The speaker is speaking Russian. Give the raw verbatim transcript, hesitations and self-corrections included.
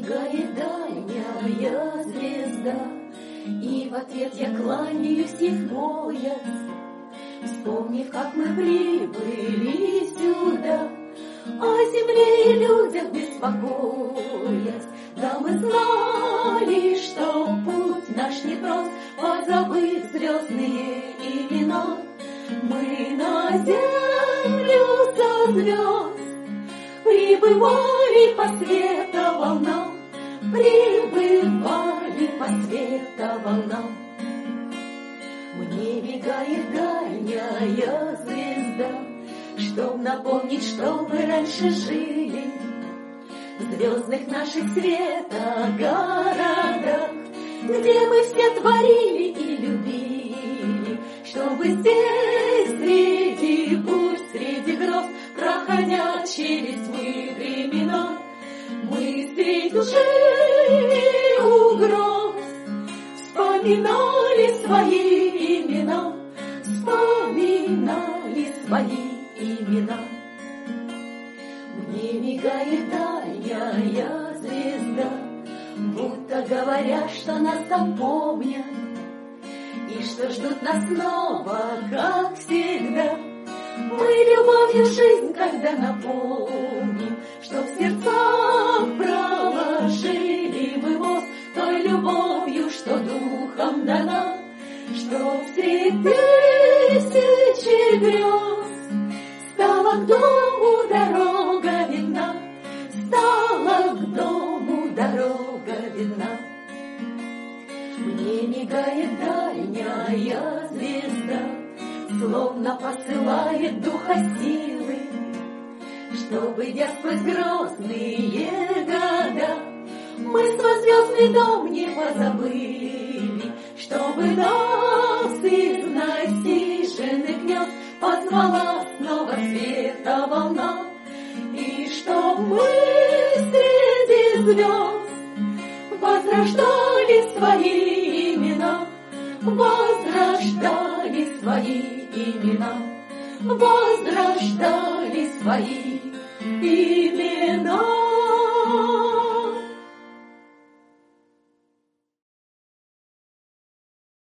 мигает дальняя звезда, и в ответ я кланяюсь ей в пояс. Вспомнив, как мы прибыли сюда, о земле и людях беспокоясь, да мы знали, что путь наш непрост, позабыв звездные имена. Мы на землю со звезд прибывали по света волнам, прибывали по света волнам. Мне мигает дальняя звезда, чтоб напомнить, что мы раньше жили в звездных наших света городах, где мы все творили и любили, чтобы здесь среди бурь, среди гроз, проходя через мы времена, мы среди лжи угроз вспоминали свои имена, вспоминали свои имена. Мне мигает дальняя звезда, будто говоря, что нас там помнят, и что ждут нас снова, как всегда. Мы любовью жизнь, когда напомним, что в сердцах проложили мы мост той любовью, что духом дана, что среди тысячи грез стала к дому дорога видна, стала к дому дорога видна. Мне мигает дальняя звезда, словно посылает духа силы, чтобы, идя сквозь грозные года, мы свой звездный дом не позабыли, чтобы нас из насиженных гнезд позвала снова света волна, и чтоб мы среди звезд возрождали свои имена, возрождали свои имена, возрождали свои имена.